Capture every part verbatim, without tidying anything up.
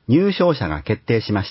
入賞者が決定しました。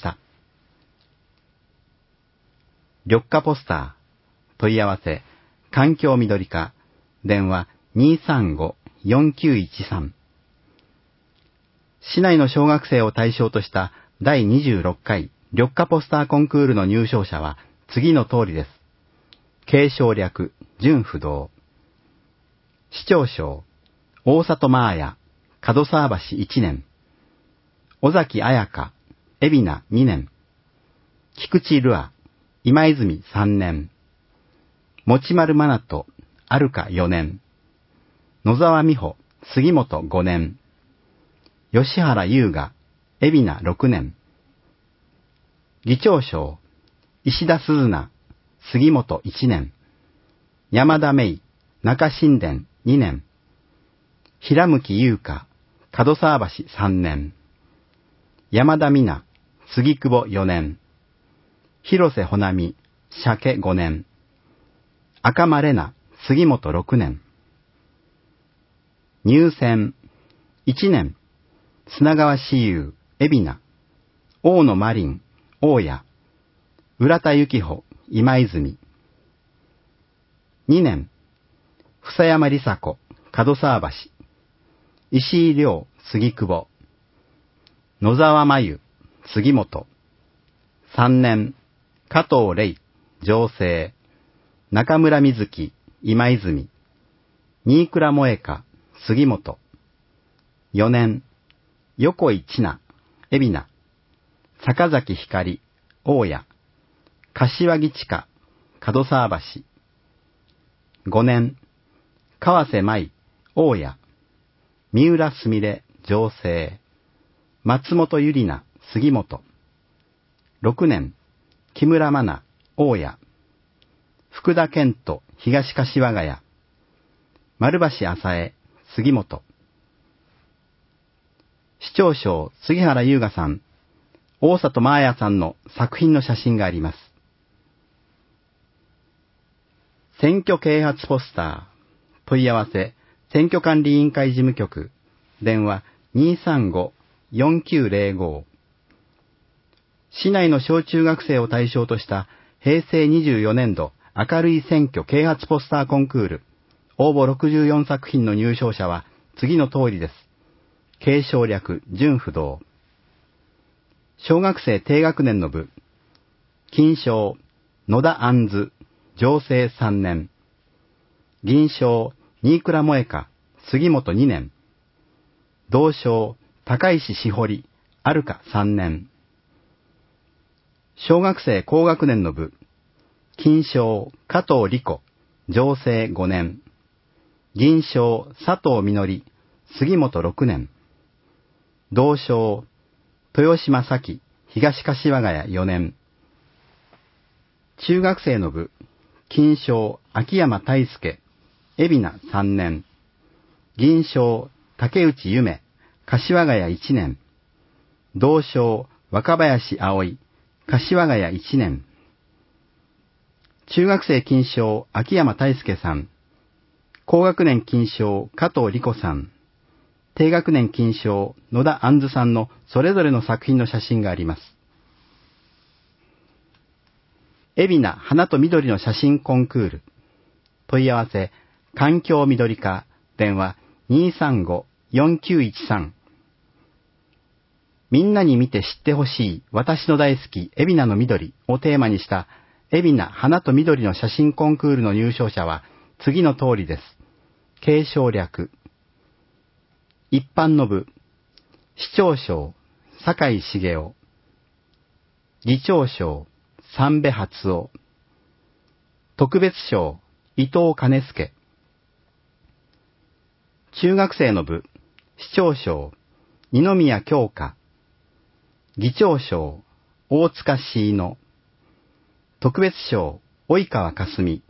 緑化ポスター、問い合わせ、環境緑化、電話 にーさんご よんきゅういちさん。市内の小学生を対象としただいにじゅうろっかい緑化ポスターコンクールの入賞者は次の通りです。継承略、純不動。市長賞、大里真綾、門沢橋いちねん。尾崎彩香、海老名にねん。菊池ルア、今泉さんねん。持丸真奈と、あるかよねん。野沢美穂、杉本ごねん。吉原優雅、海老名ろくねん。議長賞、石田鈴菜、杉本いちねん。山田芽衣、中新田にねん。平向優香、門沢橋さんねん。山田美奈、杉久保よねん。広瀬穂波、鮭ごねん。赤間玲奈、杉本ろくねん。入選、いちねん、砂川志友、海老名。大野真凛、大谷。浦田幸穂、今泉。にねん、房山梨紗子、門沢橋。石井亮、杉久保。野沢真由、杉本。さんねん、加藤玲、情勢。中村瑞希、今泉。新倉萌香、杉本。よねん、横井千奈、海老名。坂崎光、大谷。柏木千佳、門沢橋。ごねん、川瀬舞、大谷。三浦すみれ、情勢。松本ゆりな、杉本。ろくねん、木村真奈、大谷。福田健人、東柏ヶ谷。丸橋浅江、杉本。市長賞、杉原優雅さん、大里真綾さんの作品の写真があります。選挙啓発ポスター、問い合わせ、選挙管理委員会事務局、電話 にーさんご よんきゅうぜろご。市内の小中学生を対象とした平成にじゅうよねんど明るい選挙啓発ポスターコンクール、応募ろくじゅうよんさく品の入賞者は次の通りです。継承略、純不動。小学生低学年の部、金賞、野田杏図、情勢さんねん。銀賞、新倉萌香、杉本にねん。銅賞、高石しほり、あるかさんねん。小学生高学年の部、金賞、加藤理子、情勢ごねん。銀賞、佐藤みのり、杉本ろくねん。銅賞、豊島咲、東柏ヶ谷よねん。中学生の部、金賞、秋山大輔、海老名さんねん。銀賞、竹内夢、柏ヶ谷いちねん。銅賞、若林葵、柏ヶ谷いちねん。中学生金賞、秋山大輔さん。高学年金賞、加藤理子さん。低学年金賞、野田杏図さんのそれぞれの作品の写真があります。海老名花と緑の写真コンクール。問い合わせ、環境緑課、電話 にーさんご よんきゅういちさん。みんなに見て知ってほしい私の大好き海老名の緑をテーマにした海老名花と緑の写真コンクールの入賞者は次の通りです。継承略。一般の部、市長賞、坂井茂雄。議長賞、三部初夫。特別賞、伊藤兼介。中学生の部、市長賞、二宮京香。議長賞、大塚椎野。特別賞、及川かすみ。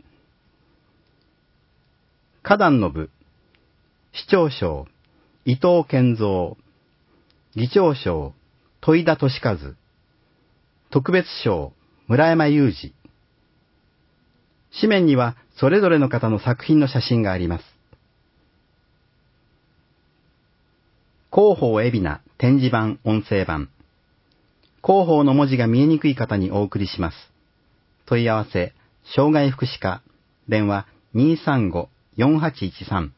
花壇の部、市長賞、伊藤健三。議長賞、戸井田俊和。特別賞、村山裕二。紙面にはそれぞれの方の作品の写真があります。広報海老名展示版音声版。 広報の文字が見えにくい方にお送りします。問い合わせ、障害福祉課、電話 にーさんご よんはちいちさん